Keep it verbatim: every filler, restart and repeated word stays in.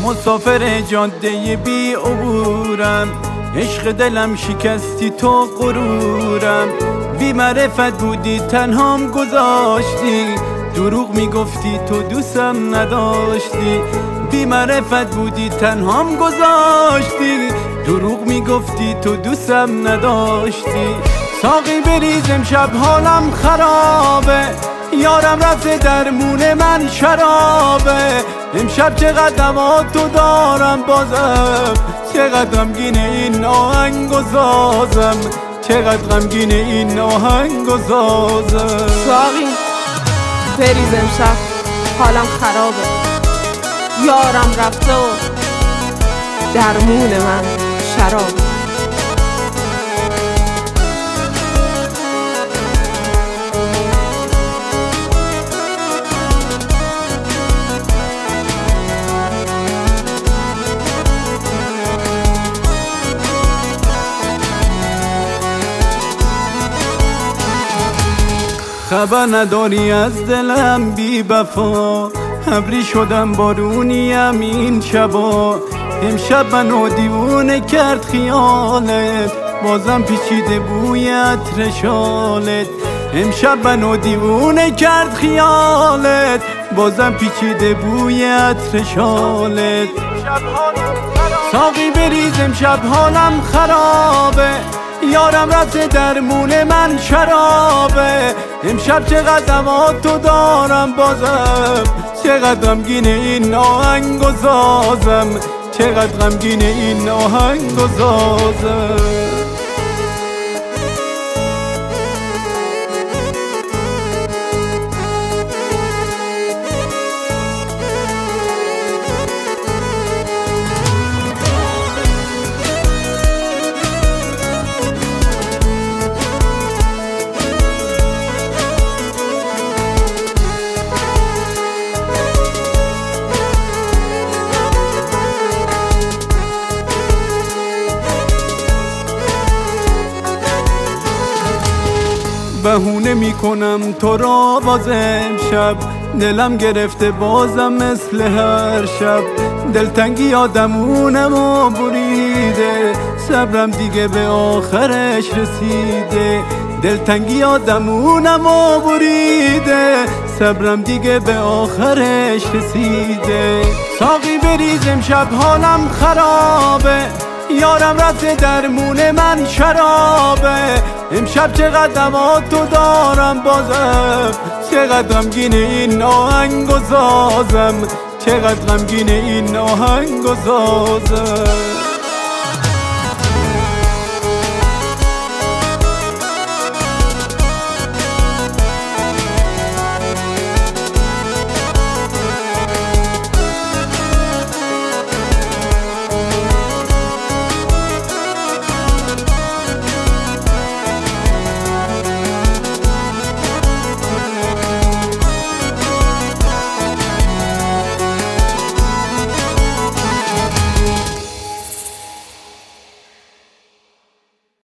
مسافر جاده بی عبورم، عشق دلم شکستی تو غرورم. بی معرفت بودی تنهام گذاشتی، دروغ میگفتی تو دوستم نداشتی. بی معرفت بودی تنهام گذاشتی، دروغ میگفتی تو دوستم نداشتی. ساقی بریز امشب حالم خرابه، یارم رفته درمون من شرابه. امشب چقدر تو دارم بازم، چقدر غمگین این آهنگ و سازم، چقدر غمگین این آهنگ و سازم. ساقی بریز امشب حالم خرابه، یارم رفته و درمون من شرابه. خبر نداری از دلم بی وفا، ابری شدم بارونیم این شبا. امشب منو دیوونه کرد خیالت، بازم پیچیده بوی عطر شالت. امشب منو دیوونه کرد خیالت، بازم پیچیده بوی عطر شالت. ساقی بریز امشب حالم خرابه، یارم رفته درمون من شرابه. امشب چقدر تو دارم بازم، چقدر غمگین این آهنگ و سازم، چقدر غمگین این آهنگ و سازم. بهونه میکنم تو را باز امشب، دلم گرفته بازم مثل هر شب. دلتنگی آدمونم و بریده، صبرم دیگه به آخرش رسیده. دلتنگی آدمونم و بریده، صبرم دیگه به آخرش رسیده. ساقی بریز امشب حالم خرابه، یارم رفته درمون من شرابه. امشب چقدر تو دارم بازم، چقدر غمگین این آهنگ و سازم، چقدر غمگین این آهنگ و سازم.